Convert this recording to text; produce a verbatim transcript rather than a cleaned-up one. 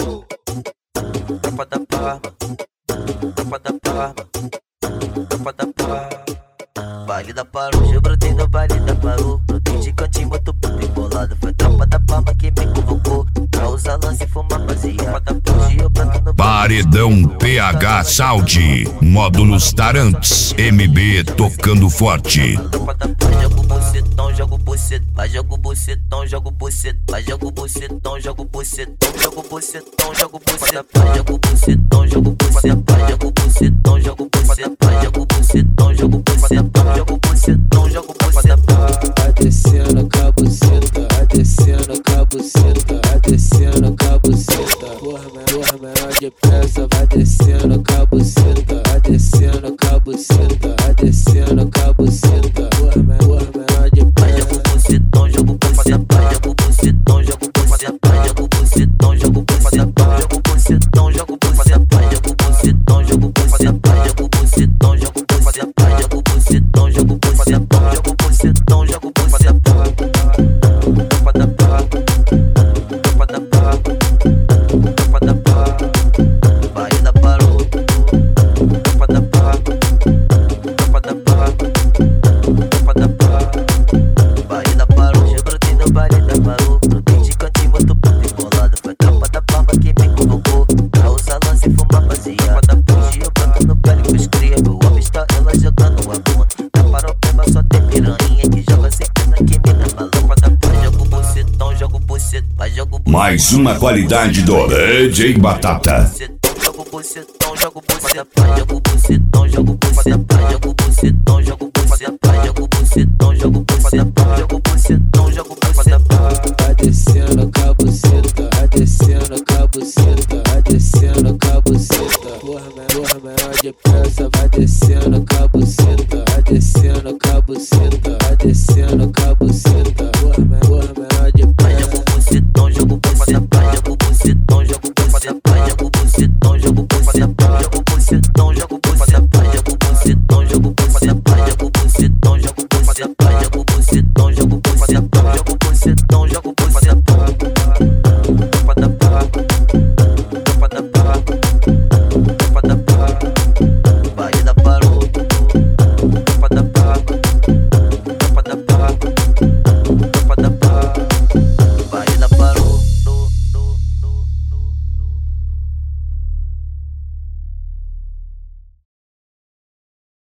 Tropa da Parma, tropa da Parma, tropa da Parma. Baile da Parou, eu brotei no baile da Parou. Brotei de cantinho, muito puto embolado. Foi tropa da Parma que me convocou pra usar lance e fumar baseado. Hoje eu broto no Paredão P H Saúde, módulos Tarantes, M B tocando forte. Jogo bucetão, jogo bucetão, vai jogo bucetão, jogo bucetão, vai jogo bucetão, jogo bucetão, jogo bucetão, jogo bucetão, jogo bucetão, jogo bucetão, jogo bucetão, jogo bucetão, jogo bucetão, jogo bucetão, jogo bucetão, jogo bucetão. Vai descendo com a buceta, vai descendo com a buceta, vai descendo com a buceta. Porra, porra, menor depressa, vai descendo com a buceta, vai descendo com a buceta, vai descendo com a buceta. Porra, porra, menor depressa. Jogo bucetão, jogo bucetão, jogo bucetão, jogo bucetão, jogo bucetão, jogo bucetão, jogo bucetão, jogo bucetão, jogo bucetão, jogo bucetão, jogo bucetão, jogo bucetão, jogo bucetão, jogo bucetão, jogo bucetão, jogo bucetão. Tropa da Parma, tropa da Parma, tropa da Parma. Baile da Parou, tropa da Parma, tropa da Parma, tropa da Parma. Baile da Parou, eu brotei no baile da Parou. Brotei de cantinho, muito puto embolado. Foi tropa da Parma que me convocou pra usar lance e fumar baseado. Hoje eu broto no baile que eu escrevo. O homem está ela jogando a bunda. Na Parobeba só tem piranha que joga sem pena que me dá uma lâmpada. Jogo bucetão, jogo bucetão, vai jogo bucetão. Mais uma qualidade do D J Batata. Jogo bucetão, jogo bucetão, jogo bucetão, jogo bucetão, jogo bucetão, jogo bucetão, jogo bucetão, jogo bucetão, jogo bucetão, jogo bucetão. Vai descendo com a buceta, vai descendo com a buceta, vai descendo com a buceta. Porra, porra, menor depressa, vai descendo com a buceta, vai descendo com a buceta, vai descendo com a buceta.